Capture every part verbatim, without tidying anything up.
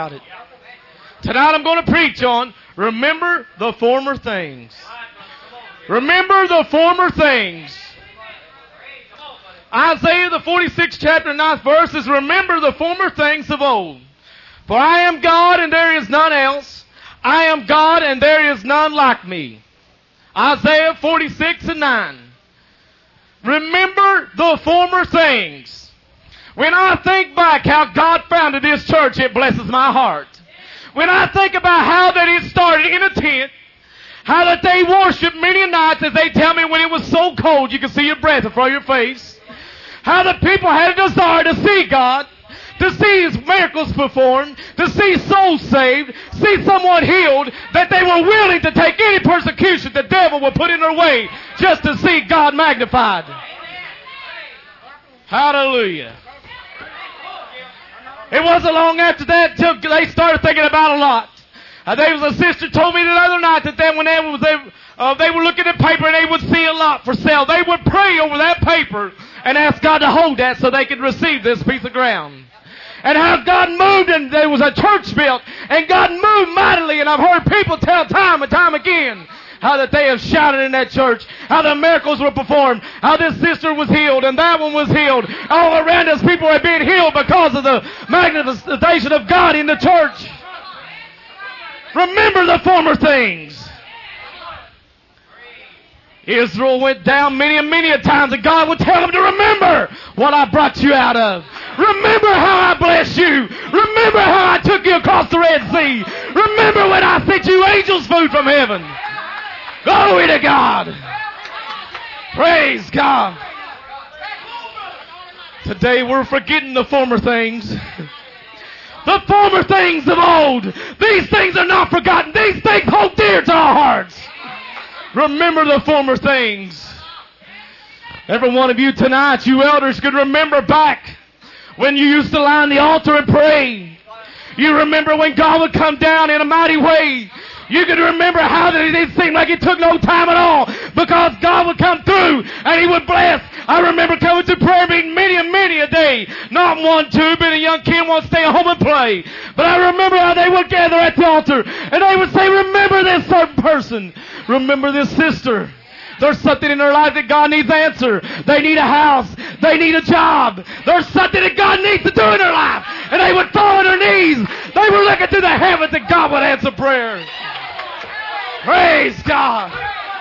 about it. Tonight I'm going to preach on remember the former things. Remember the former things. Isaiah the forty-sixth chapter ninth verse is remember the former things of old. For I am God and there is none else. I am God and there is none like me. Isaiah forty-six and nine. Remember the former things. When I think back how God founded this church, it blesses my heart. When I think about how that it started in a tent, how that they worshiped many nights, as they tell me when it was so cold you could see your breath in front of your face. How the people had a desire to see God, to see His miracles performed, to see souls saved, see someone healed, that they were willing to take any persecution the devil would put in their way just to see God magnified. Hallelujah. It wasn't long after that till they started thinking about a lot. Uh, there was a sister told me the other night that then when they, was, they, uh, they were looking at paper and they would see a lot for sale, they would pray over that paper and ask God to hold that so they could receive this piece of ground. And how God moved and there was a church built and God moved mightily, and I've heard people tell time and time again how that they have shouted in that church, how the miracles were performed, how this sister was healed and that one was healed. All around us people are being healed because of the manifestation of God in the church. Remember the former things. Israel went down many and many a times, and God would tell them to remember what I brought you out of. Remember how I blessed you. Remember how I took you across the Red Sea. Remember when I sent you angels food from heaven. Glory to God. Praise God. Today we're forgetting the former things. The former things of old. These things are not forgotten. These things hold dear to our hearts. Remember the former things. Every one of you tonight, you elders, could remember back when you used to lie on the altar and pray. You remember when God would come down in a mighty way. You could remember how that it didn't seem like it took no time at all, because God would come through and He would bless. I remember coming to prayer meeting many and many a day. Not one, two, but a young kid won't stay at home and play. But I remember how they would gather at the altar and they would say, remember this certain person. Remember this sister. There's something in their life that God needs answer. They need a house. They need a job. There's something that God needs to do in their life. And they would fall on their knees. They were looking to the heavens that God would answer prayer. Praise God.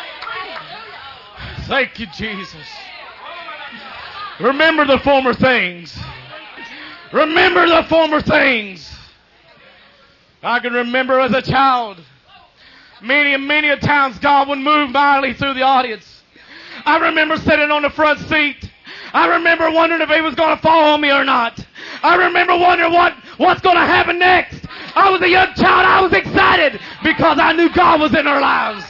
Thank you, Jesus. Remember the former things. Remember the former things. I can remember as a child, many and many a times God would move mightily through the audience. I remember sitting on the front seat. I remember wondering if He was going to fall on me or not. I remember wondering what, what's going to happen next. I was a young child. I was excited because I knew God was in our lives.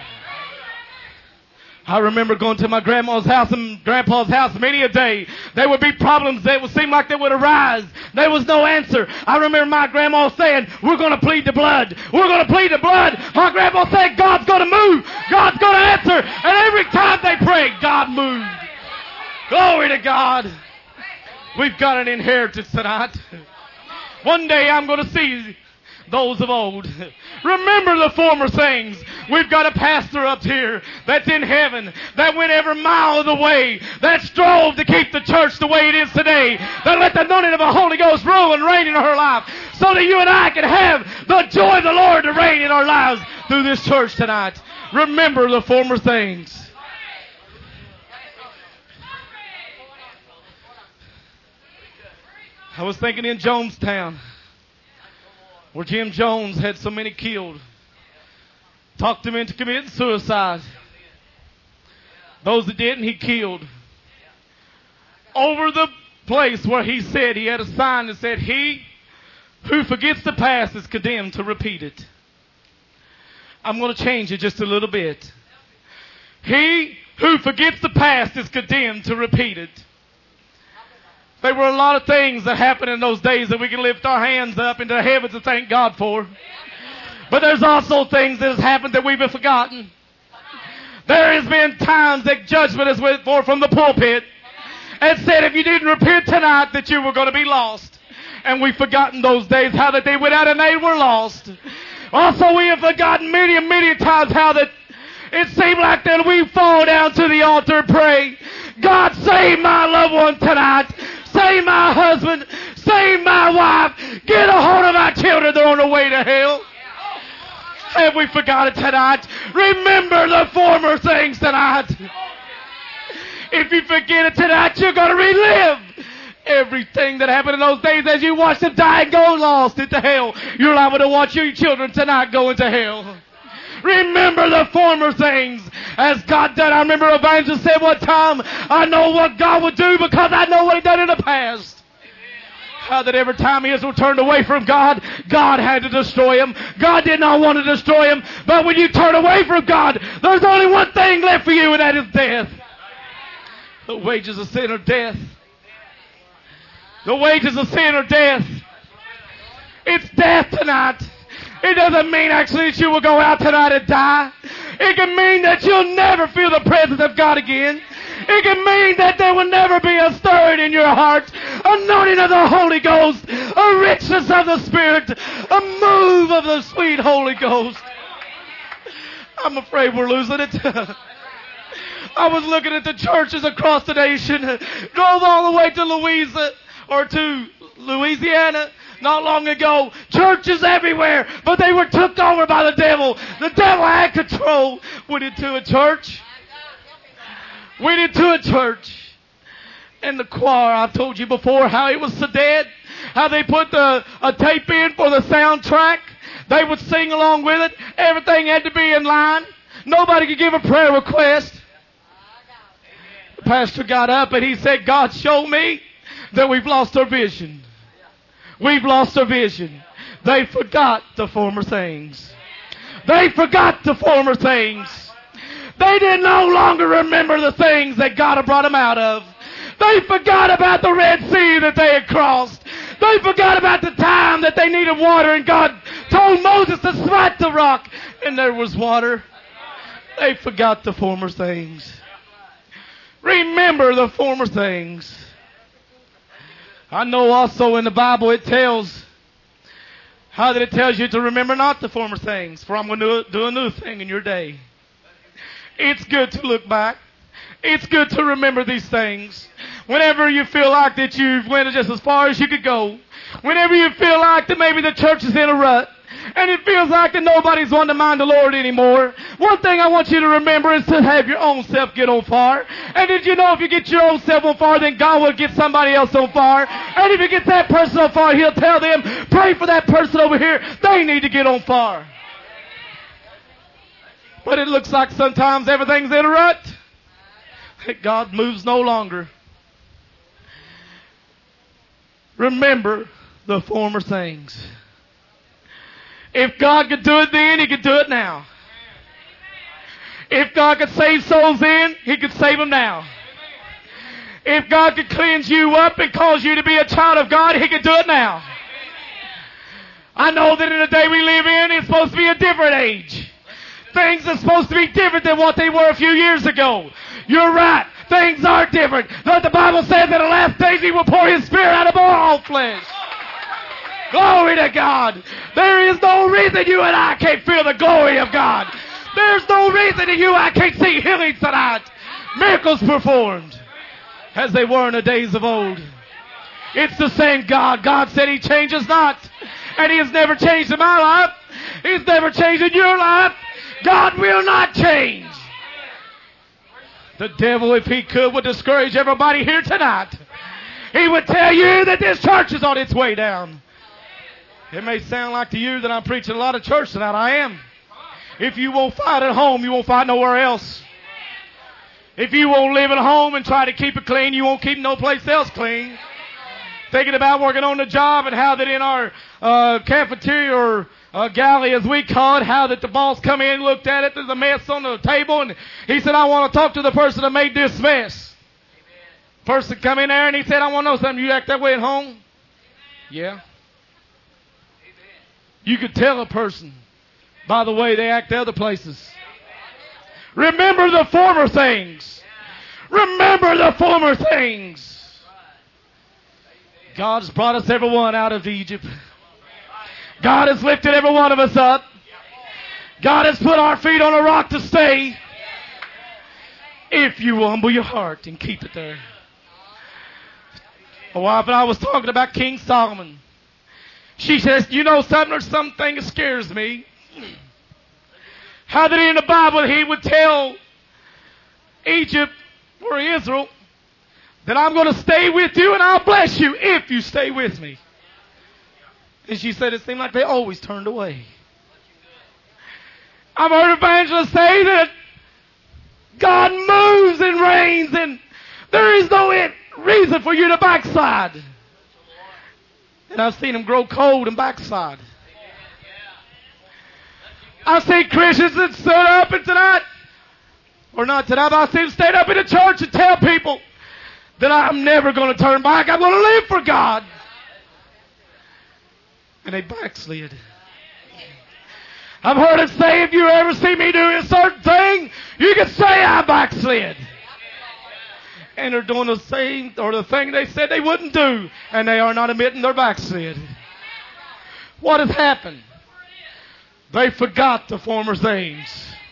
I remember going to my grandma's house and grandpa's house many a day. There would be problems that would seem like they would arise. There was no answer. I remember my grandma saying, we're going to plead the blood. We're going to plead the blood. My grandma said, God's going to move. God's going to answer. And every time they prayed, God moved. Glory to God. We've got an inheritance tonight. One day I'm going to see those of old. Remember the former things. We've got a pastor up here that's in heaven, that went every mile of the way, that strove to keep the church the way it is today, that let the anointing of the Holy Ghost rule and reign in her life, so that you and I can have the joy of the Lord to reign in our lives through this church tonight. Remember the former things. I was thinking in Jonestown, where Jim Jones had so many killed. Talked them into committing suicide. Those that didn't, he killed. Over the place where he said, he had a sign that said, he who forgets the past is condemned to repeat it. I'm going to change it just a little bit. He who forgets the past is condemned to repeat it. There were a lot of things that happened in those days that we can lift our hands up into the heavens and thank God for. But there's also things that has happened that we've forgotten. There has been times that judgment has went forth from the pulpit and said if you didn't repent tonight that you were going to be lost. And we've forgotten those days, how that they went out and they were lost. Also, we have forgotten many and many times how that it seemed like that we fall down to the altar and pray, God, save my loved one tonight. Save my husband. Save my wife. Get a hold of my children. They're on their way to hell. Have we forgotten tonight? Remember the former things tonight. If you forget it tonight, you're going to relive everything that happened in those days as you watch them die and go lost into hell. You're liable to watch your children tonight go into hell. Remember the former things as God done. I remember Evangelist said one time, I know what God would do because I know what He done in the past. How that every time Israel turned away from God, God had to destroy him. God did not want to destroy him. But when you turn away from God, there's only one thing left for you, and that is death. The wages of sin are death. The wages of sin are death. It's death tonight. It doesn't mean actually that you will go out tonight and die. It can mean that you'll never feel the presence of God again. It can mean that there will never be a stirring in your heart, anointing of the Holy Ghost, a richness of the Spirit, a move of the sweet Holy Ghost. I'm afraid we're losing it. I was looking at the churches across the nation, drove all the way to Louisiana, or to Louisiana, not long ago. Churches everywhere, but they were took over by the devil. The devil had control. Went into a church. Went into a church. And the choir, I've told you before how it was so dead. How they put the a tape in for the soundtrack. They would sing along with it. Everything had to be in line. Nobody could give a prayer request. The pastor got up and he said, God, show me that we've lost our vision. We've lost our vision. They forgot the former things. They forgot the former things. They did no longer remember the things that God had brought them out of. They forgot about the Red Sea that they had crossed. They forgot about the time that they needed water and God told Moses to smite the rock and there was water. They forgot the former things. Remember the former things. I know also in the Bible it tells how that it tells you to remember not the former things, for I'm going to do a new thing in your day. It's good to look back. It's good to remember these things. Whenever you feel like that you've went just as far as you could go, whenever you feel like that maybe the church is in a rut, and it feels like that nobody's wanting to mind the Lord anymore, one thing I want you to remember is to have your own self get on fire. And did you know if you get your own self on fire, then God will get somebody else on fire? And if you get that person on fire, He'll tell them, pray for that person over here. They need to get on fire. But it looks like sometimes everything's in a rut. God moves no longer. Remember the former things. If God could do it then, He could do it now. If God could save souls then, He could save them now. If God could cleanse you up and cause you to be a child of God, He could do it now. I know that in the day we live in, it's supposed to be a different age. Things are supposed to be different than what they were a few years ago. You're right. Things are different. But the Bible says that in the last days He will pour His Spirit out upon all flesh. Glory to God. There is no reason you and I can't feel the glory of God. There's no reason that you and I can't see healing tonight. Miracles performed as they were in the days of old. It's the same God. God said He changes not. And He has never changed in my life. He's never changed in your life. God will not change. The devil, if he could, would discourage everybody here tonight. He would tell you that this church is on its way down. It may sound like to you that I'm preaching a lot of church tonight. I am. If you won't fight at home, you won't fight nowhere else. If you won't live at home and try to keep it clean, you won't keep no place else clean. Thinking about working on the job and how that in our uh, cafeteria or uh, galley, as we call it, how that the boss come in, looked at it, there's a mess on the table, and he said, I want to talk to the person that made this mess. Amen. Person come in there and he said, I want to know something. You act that way at home? Amen. Yeah. Amen. You could tell a person by the way they act other places. Amen. Remember the former things. Remember the former things. God has brought us everyone out of Egypt. God has lifted every one of us up. God has put our feet on a rock to stay. If you will humble your heart and keep it there. My wife and I was talking about King Solomon. She says, you know something, there's something that scares me. How that in the Bible he would tell Egypt or Israel that I'm going to stay with you and I'll bless you if you stay with me. And she said it seemed like they always turned away. I've heard evangelists say that God moves and reigns and there is no reason for you to backslide. And I've seen them grow cold and backslide. I've seen Christians that stood up and tonight, or not tonight, but I've seen them stand up in the church and tell people that I'm never going to turn back. I'm going to live for God. And they backslid. I've heard it say, if you ever see me do a certain thing, you can say I backslid. And they're doing the same, or the thing they said they wouldn't do, and they are not admitting they're backslid. What has happened? They forgot the former things.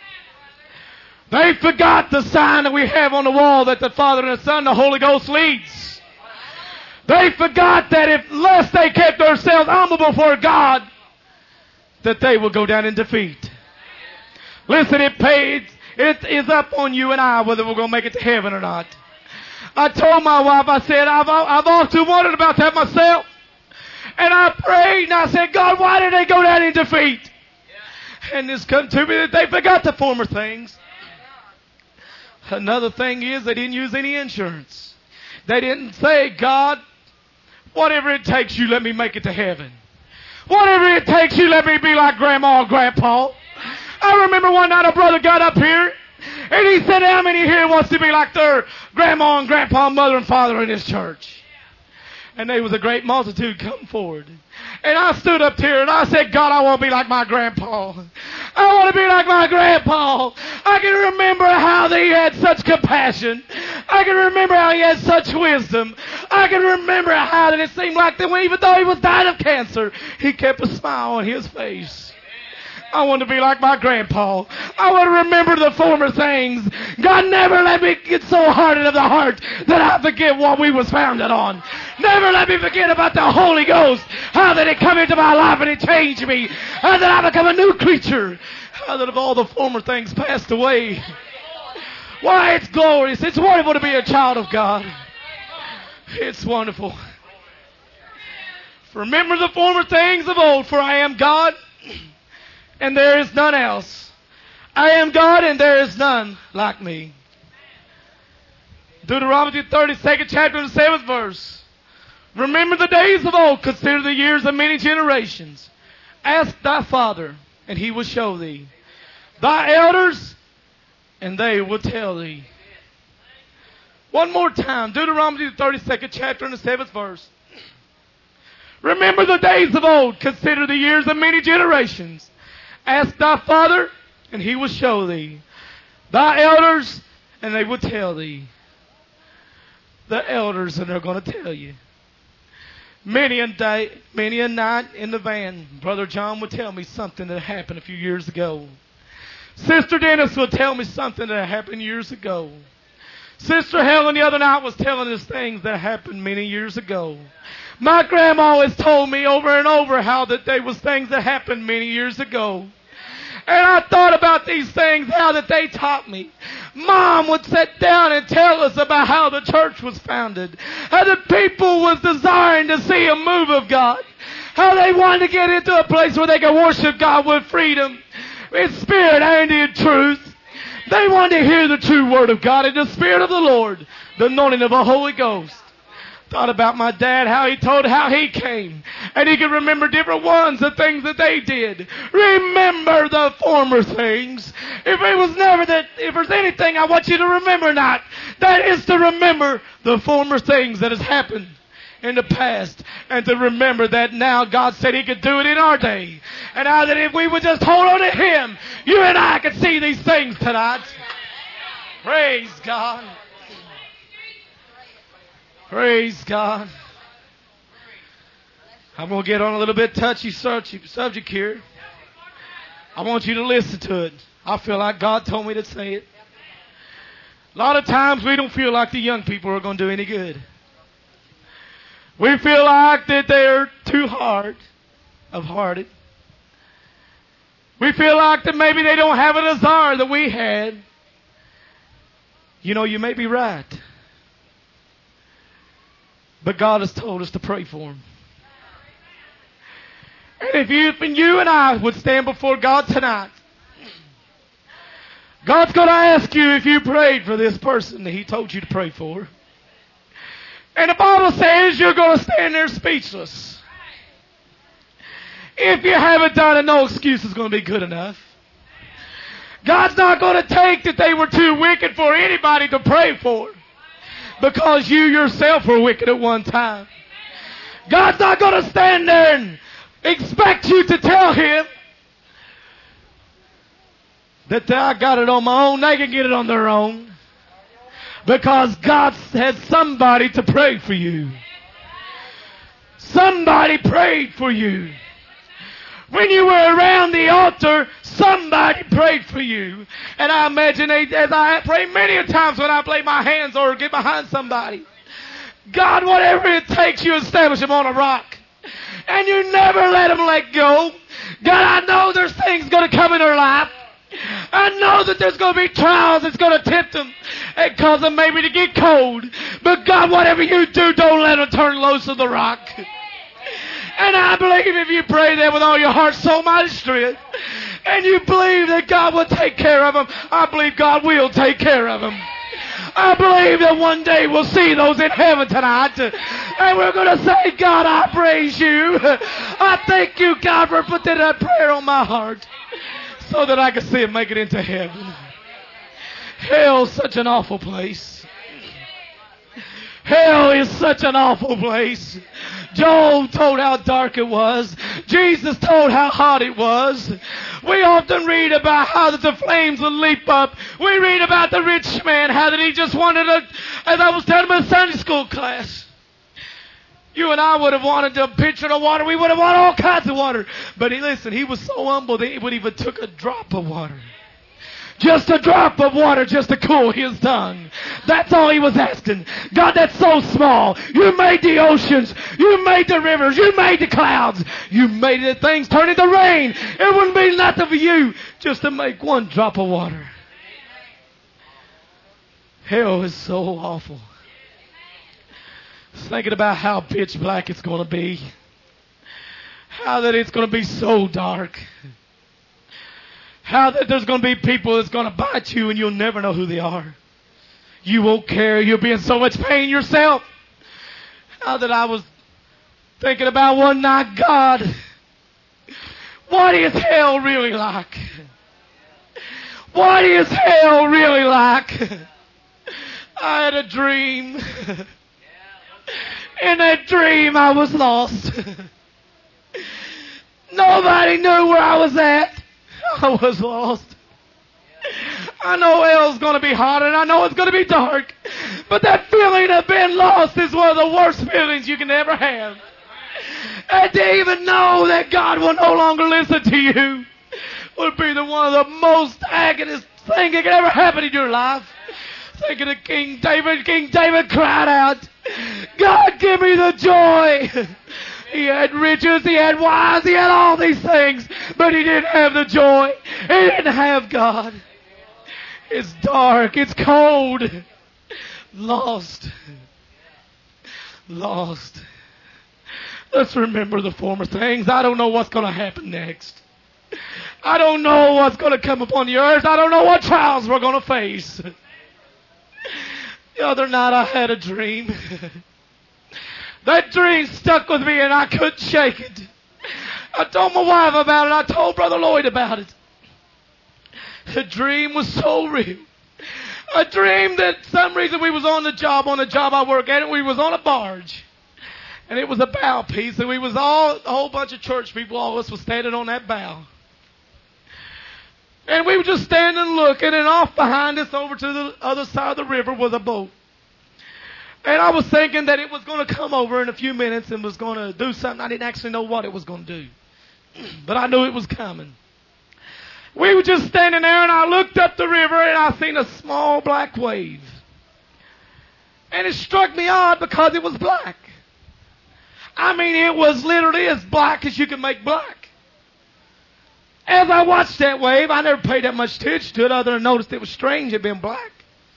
They forgot the sign that we have on the wall that the Father and the Son and the Holy Ghost leads. They forgot that if unless they kept themselves humble before God, that they will go down in defeat. Listen, it pays. It is up on you and I whether we're going to make it to heaven or not. I told my wife, I said, I've, I've often wondered about that myself. And I prayed and I said, God, why did they go down in defeat? And it's come to me that they forgot the former things. Another thing is they didn't use any insurance. They didn't say, God, whatever it takes you, let me make it to heaven. Whatever it takes you, let me be like Grandma or Grandpa. I remember one night a brother got up here and he said, how many here wants to be like their Grandma and Grandpa, mother and father in this church? And there was a great multitude come forward. And I stood up here and I said, God, I want to be like my grandpa. I want to be like my grandpa. I can remember how he had such compassion. I can remember how he had such wisdom. I can remember how that it seemed like that even though he was dying of cancer, he kept a smile on his face. I want to be like my grandpa. I want to remember the former things. God, never let me get so hardened of the heart that I forget what we was founded on. Never let me forget about the Holy Ghost. How that it come into my life and it changed me. How that I become a new creature. How that of all the former things passed away. Why, it's glorious. It's wonderful to be a child of God. It's wonderful. Remember the former things of old, for I am God. And there is none else. I am God and there is none like me. Deuteronomy thirty-second chapter and seventh verse. Remember the days of old, consider the years of many generations. Ask thy father, and he will show thee. Thy elders, and they will tell thee. One more time, Deuteronomy thirty-second chapter and the seventh verse. Remember the days of old, consider the years of many generations. Ask thy father, and he will show thee. Thy elders, and they will tell thee. The elders, and they're going to tell you. Many a day, many a night in the van, Brother John would tell me something that happened a few years ago. Sister Dennis would tell me something that happened years ago. Sister Helen the other night was telling us things that happened many years ago. My grandma has told me over and over how that there was things that happened many years ago. And I thought about these things, how that they taught me. Mom would sit down and tell us about how the church was founded. How the people was desiring to see a move of God. How they wanted to get into a place where they could worship God with freedom, in spirit and in truth. They wanted to hear the true word of God in the Spirit of the Lord, the anointing of the Holy Ghost. Thought about my dad, how he told how he came. And he could remember different ones, the things that they did. Remember the former things. If it was never that, if there's anything I want you to remember not, that is to remember the former things that has happened in the past. And to remember that now God said he could do it in our day. And now that if we would just hold on to him, you and I could see these things tonight. Praise God. Praise God. I'm going to get on a little bit touchy subject here. I want you to listen to it. I feel like God told me to say it. A lot of times we don't feel like the young people are going to do any good. We feel like that they're too hard of hearted. We feel like that maybe they don't have a desire that we had. You know, you may be right. But God has told us to pray for them. And if you, and you and I would stand before God tonight, God's going to ask you if you prayed for this person that He told you to pray for. And the Bible says you're going to stand there speechless. If you haven't done it, no excuse is going to be good enough. God's not going to take that they were too wicked for anybody to pray for, because you yourself were wicked at one time. God's not going to stand there and expect you to tell Him that I got it on my own. They can get it on their own, because God has somebody to pray for you. Somebody prayed for you. When you were around the altar, somebody prayed for you. And I imagine, they, as I pray many a times when I lay my hands or get behind somebody, God, whatever it takes, you establish them on a rock. And you never let them let go. God, I know there's things going to come in their life. I know that there's going to be trials that's going to tempt them and cause them maybe to get cold. But God, whatever you do, don't let them turn loose of the rock. And I believe if you pray that with all your heart, soul, mind, and strength, and you believe that God will take care of them, I believe God will take care of them. I believe that one day we'll see those in heaven tonight, and we're going to say, God, I praise you. I thank you, God, for putting that prayer on my heart so that I can see it make it into heaven. Hell's such an awful place. Hell is such an awful place. Job told how dark it was. Jesus told how hot it was. We often read about how that the flames will leap up. We read about the rich man, how that he just wanted to, as I was telling him in Sunday school class, you and I would have wanted a pitcher of water. We would have wanted all kinds of water. But he, listen, he was so humble that he would even took a drop of water. Just a drop of water just to cool his tongue. That's all he was asking. God, that's so small. You made the oceans. You made the rivers. You made the clouds. You made the things turn into rain. It wouldn't be nothing for you just to make one drop of water. Hell is so awful. Just thinking about how pitch black it's going to be. How that it's going to be so dark. How that there's going to be people that's going to bite you and you'll never know who they are. You won't care. You'll be in so much pain yourself. How that I was thinking about one night, God, what is hell really like? What is hell really like? I had a dream. In that dream I was lost. Nobody knew where I was at. I was lost. I know hell's going to be hot and I know it's going to be dark. But that feeling of being lost is one of the worst feelings you can ever have. And to even know that God will no longer listen to you would be the one of the most agonist things that could ever happen in your life. Thinking of King David. King David cried out, God, give me the joy. He had riches, he had wives, he had all these things, but he didn't have the joy. He didn't have God. It's dark, it's cold. Lost. Lost. Let's remember the former things. I don't know what's going to happen next. I don't know what's going to come upon the earth. I don't know what trials we're going to face. The other night I had a dream. That dream stuck with me and I couldn't shake it. I told my wife about it. I told Brother Lloyd about it. The dream was so real. I dreamed that some reason we was on the job, on the job I work at, and we was on a barge. And it was a bow piece, and we was all, a whole bunch of church people, all of us was standing on that bow. And we were just standing looking, and off behind us over to the other side of the river was a boat. And I was thinking that it was going to come over in a few minutes and was going to do something. I didn't actually know what it was going to do. But I knew it was coming. We were just standing there, and I looked up the river, and I seen a small black wave. And it struck me odd because it was black. I mean, it was literally as black as you can make black. As I watched that wave, I never paid that much attention to it other than noticed it was strange it being black.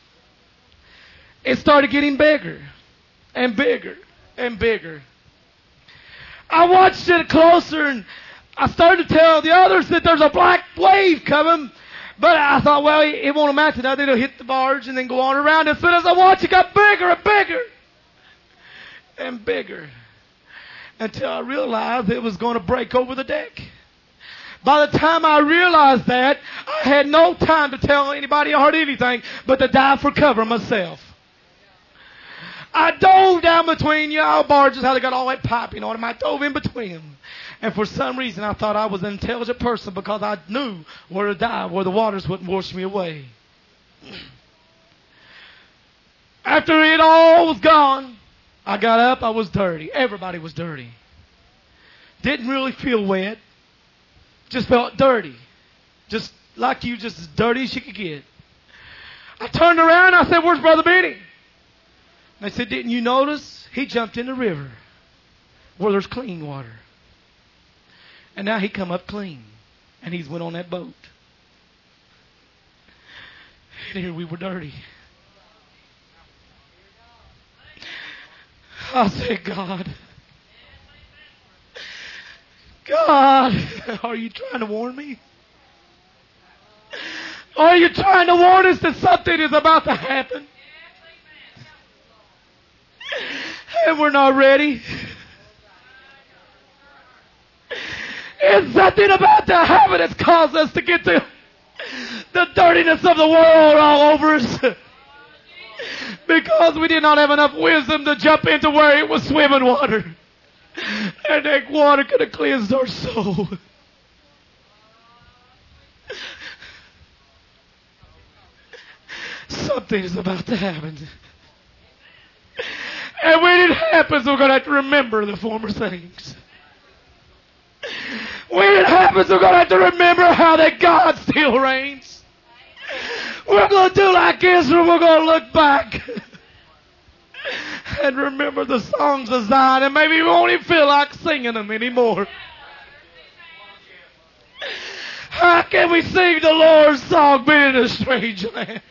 It started getting bigger and bigger and bigger. I watched it closer, and I started to tell the others that there's a black wave coming. But I thought, well, it won't amount to nothing. It'll hit the barge and then go on around. As soon as I watched, it got bigger and bigger and bigger until I realized it was going to break over the deck. By the time I realized that, I had no time to tell anybody or anything but to dive for cover myself. I dove down between y'all barges, how they got all that piping on them. I dove in between them. And for some reason, I thought I was an intelligent person because I knew where to dive, where the waters wouldn't wash me away. After it all was gone, I got up. I was dirty. Everybody was dirty. Didn't really feel wet. Just felt dirty. Just like you, just as dirty as you could get. I turned around. I said, "Where's Brother Benny?" They said, "Didn't you notice? He jumped in the river where there's clean water. And now he come up clean. And he's went on that boat." And here we were dirty. I said, God, God, are you trying to warn me? Are you trying to warn us that something is about to happen? And we're not ready. It's something about to happen that's caused us to get the, the dirtiness of the world all over us. Because we did not have enough wisdom to jump into where it was swimming water. And that water could have cleansed our soul. Something is about to happen. And when it happens, we're going to have to remember the former things. When it happens, we're going to have to remember how that God still reigns. We're going to do like Israel. We're going to look back and remember the songs of Zion, and maybe we won't even feel like singing them anymore. How can we sing the Lord's song being in a strange land?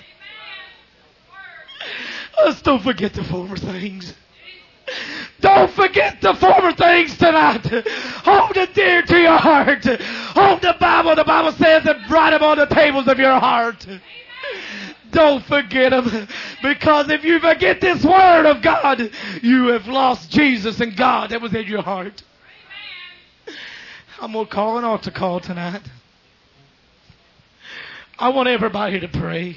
Let's don't forget the former things. Don't forget the former things tonight. Hold it dear to your heart. Hold the Bible. The Bible says, and write them on the tables of your heart. Don't forget them. Because if you forget this word of God, you have lost Jesus and God that was in your heart. I'm going to call an altar call tonight. I want everybody to pray.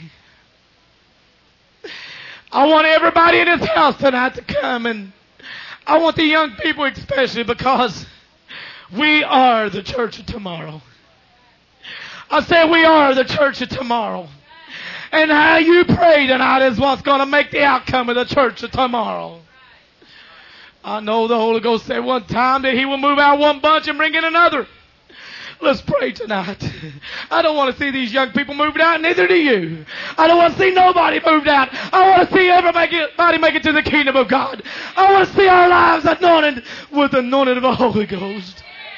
I want everybody in this house tonight to come, and I want the young people especially, because we are the church of tomorrow. I said we are the church of tomorrow. And how you pray tonight is what's going to make the outcome of the church of tomorrow. I know the Holy Ghost said one time that He will move out one bunch and bring in another. Let's pray tonight. I don't want to see these young people moved out, neither do you. I don't want to see nobody moved out. I want to see everybody make it to the kingdom of God. I want to see our lives anointed with the anointing of the Holy Ghost.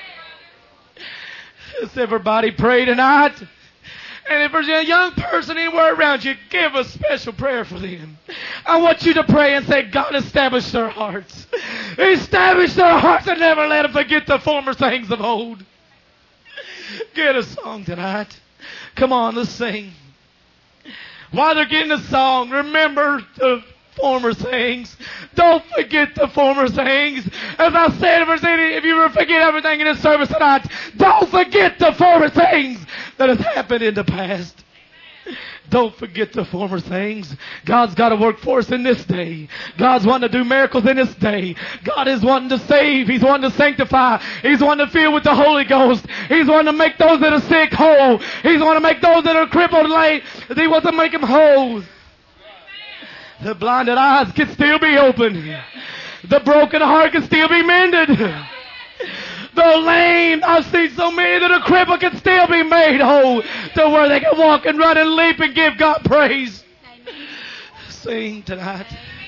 Let's everybody pray tonight. And if there's a young person anywhere around you, give a special prayer for them. I want you to pray and say, God, establish their hearts. Establish their hearts and never let them forget the former things of old. Get a song tonight. Come on, let's sing. While they're getting a song, remember the former things. Don't forget the former things. As I said, if, there's any, if you ever forget everything in this service tonight, don't forget the former things that has happened in the past. Don't forget the former things. God's got to work for us in this day. God's wanting to do miracles in this day. God is wanting to save. He's wanting to sanctify. He's wanting to fill with the Holy Ghost. He's wanting to make those that are sick whole. He's wanting to make those that are crippled late. He wants to make them whole. The blinded eyes can still be opened. The broken heart can still be mended. The lame, I've seen so many that a cripple can still be made whole to where they can walk and run and leap and give God praise. Sing tonight.